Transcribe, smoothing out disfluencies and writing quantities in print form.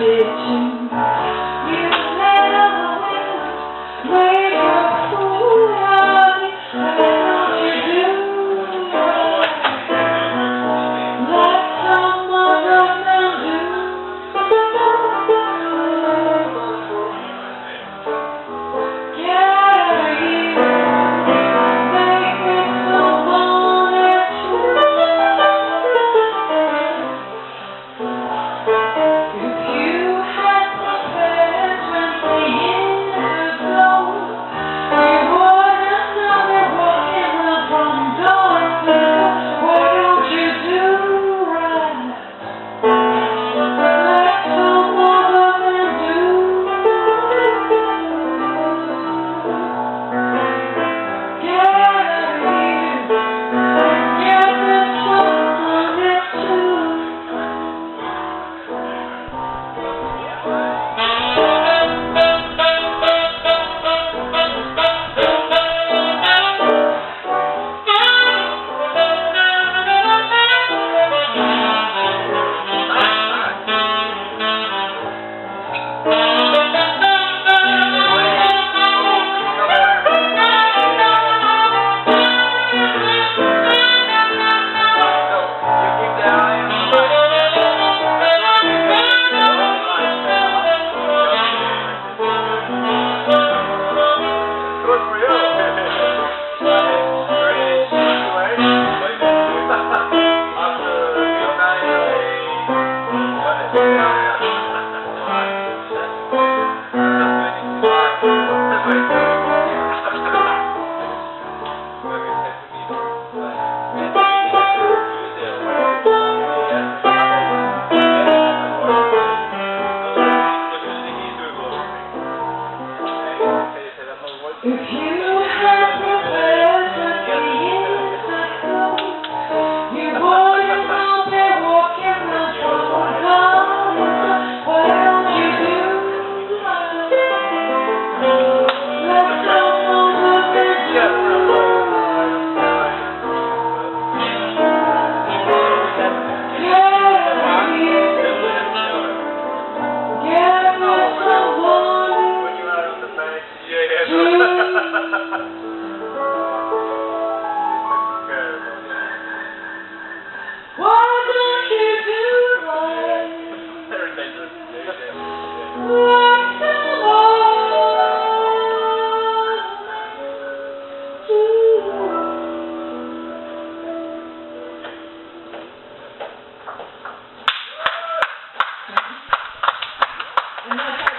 did you? You never will break your fool heart. Why don't you do like some other men do? Get out of here, make me someone else. If you had prepared 20 years ago, you wouldn't have been walking from door to door. Why don't you do right like some other men do? Get out of here, get me someone else too. If you had prepared 20 years ago, you wouldn't have been walking around from God. Why don't you do like some other men do? Get out of here, get me someone Why don't you do right like someone do?